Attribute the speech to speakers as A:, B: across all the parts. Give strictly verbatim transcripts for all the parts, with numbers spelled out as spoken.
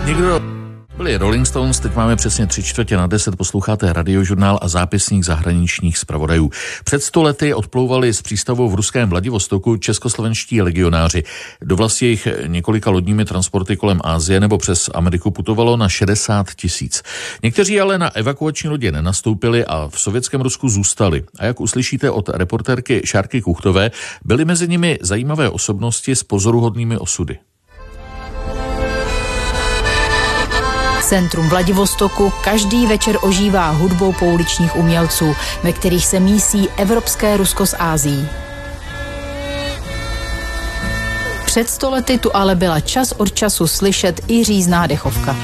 A: Někdo byli Rolling Stones, teď máme přesně tři čtvrtě na deset, posloucháte Radiožurnál a zápisník zahraničních zpravodajů. Před sto lety odplouvali z přístavu v ruském Vladivostoku českoslovenští legionáři. Do vlasti jich několika lodními transporty kolem Asie nebo přes Ameriku putovalo na šedesát tisíc. Někteří ale na evakuační lodě nenastoupili a v sovětském Rusku zůstali. A jak uslyšíte od reportérky Šárky Kuchtové, byly mezi nimi zajímavé osobnosti s pozoruhodnými osudy.
B: Centrum Vladivostoku každý večer ožívá hudbou pouličních umělců, ve kterých se mísí evropské Rusko s Ázií. Před sto lety tu ale byla čas od času slyšet i řízná dechovka.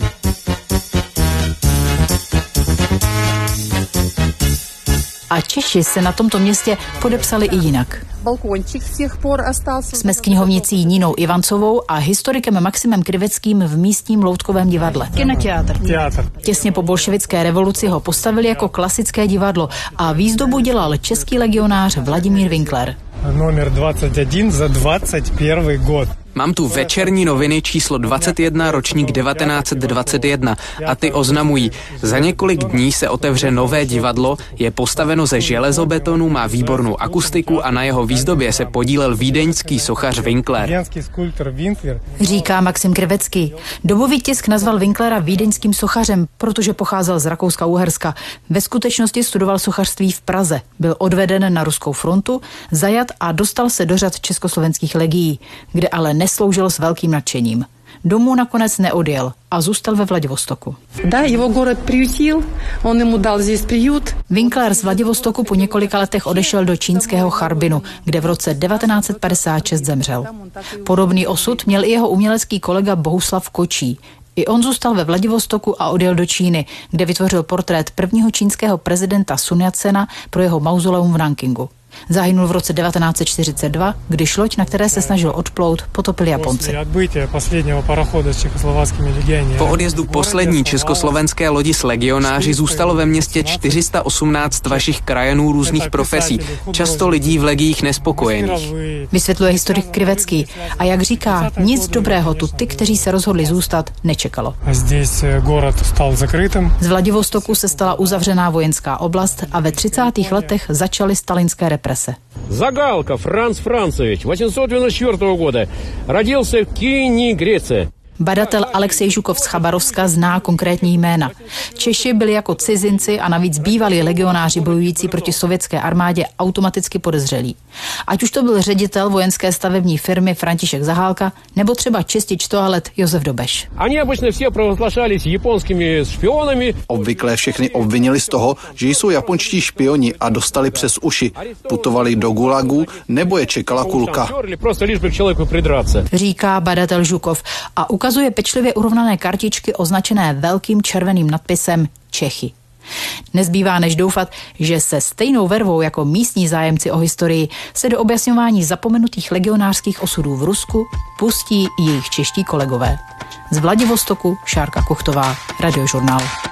B: A Češi se na tomto městě podepsali i jinak. Jsme s knihovnicí Nínou Ivancovou a historikem Maximem Kriveckým v místním loutkovém divadle. Kinoteátr. Těsně po bolševické revoluci ho postavili jako klasické divadlo a výzdobu dělal český legionář Vladimír Winkler.
C: Номер двадцать один за двадцать первый год.
D: Mám tu večerní noviny číslo dvacet jedna, ročník devatenáct set dvacet jedna a ty oznamují, za několik dní se otevře nové divadlo, je postaveno ze železobetonu, má výbornou akustiku a na jeho výzdobě se podílel vídeňský sochař Winkler.
B: Říká Maxim Krivecký. Dobový tisk nazval Winklera vídeňským sochařem, protože pocházel z Rakouska-Uherska. Ve skutečnosti studoval sochařství v Praze. Byl odveden na ruskou frontu, zajat a dostal se do řad československých legií, kde ale nesloužil s velkým nadšením. Domů nakonec neodjel a zůstal ve Vladivostoku.
E: Da, jeho город приютил, on ему dal здесь приют.
B: Winkler z Vladivostoku po několika letech odešel do čínského Charbinu, kde v roce devatenáct set padesát šest zemřel. Podobný osud měl i jeho umělecký kolega Bohuslav Kočí. I on zůstal ve Vladivostoku a odjel do Číny, kde vytvořil portrét prvního čínského prezidenta Sun Yat-sena pro jeho mauzoleum v Nankingu. Zahynul v roce devatenáct set čtyřicet dva, když loď, na které se snažil odplout, potopili Japonci.
D: Po odjezdu poslední československé lodi s legionáři zůstalo ve městě čtyři sta osmnáct vašich krajanů různých profesí, často lidí v legiích nespokojených.
B: Vysvětluje historik Krivecký a jak říká, nic dobrého tu ty, kteří se rozhodli zůstat, nečekalo. Z Vladivostoku se stala uzavřená vojenská oblast a ve třicátých letech začaly stalinské represe.
F: Zagalka Franz Francovич, osmset девяносто четвёртого года, родился в Киеве, Греция.
B: Badatel Alexej Žukov z Chabarovska zná konkrétní jména. Češi byli jako cizinci a navíc bývalí legionáři bojující proti sovětské armádě automaticky podezřelí. Ať už to byl ředitel vojenské stavební firmy František Zahálka, nebo třeba čistič toalet Josef Dobeš.
F: Oni obvykle vše prohlašались japonskými špionami.
G: Obvykle všechny obvinili z toho, že jsou japonští špioni a dostali přes uši. Putovali do gulagu nebo je čekala kulka.
B: Říká badatel Žukov a ukazuje pečlivě urovnané kartičky označené velkým červeným nadpisem Čechy. Nezbývá než doufat, že se stejnou vervou jako místní zájemci o historii se do objasňování zapomenutých legionářských osudů v Rusku pustí i jejich čeští kolegové. Z Vladivostoku Šárka Kuchtová, Radiožurnál.